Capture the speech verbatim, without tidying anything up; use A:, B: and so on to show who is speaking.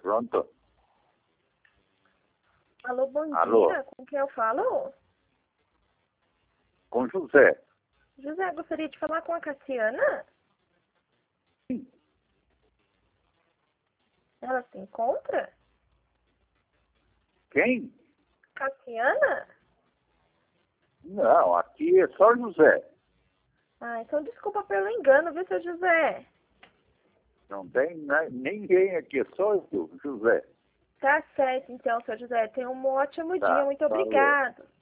A: Pronto.
B: Alô, bom
A: Alô.
B: dia. Com quem eu falo?
A: Com José.
B: José, gostaria de falar com a Cassiana?
A: Sim.
B: Ela se encontra?
A: Quem?
B: Cassiana?
A: Não, aqui é só José.
B: Ah, então desculpa pelo engano, viu, seu José?
A: Não tem na- ninguém aqui, é só eu, José.
B: Tá certo, então, seu José. Tenha um ótimo dia.
A: Tá,
B: Muito
A: falou.
B: obrigado.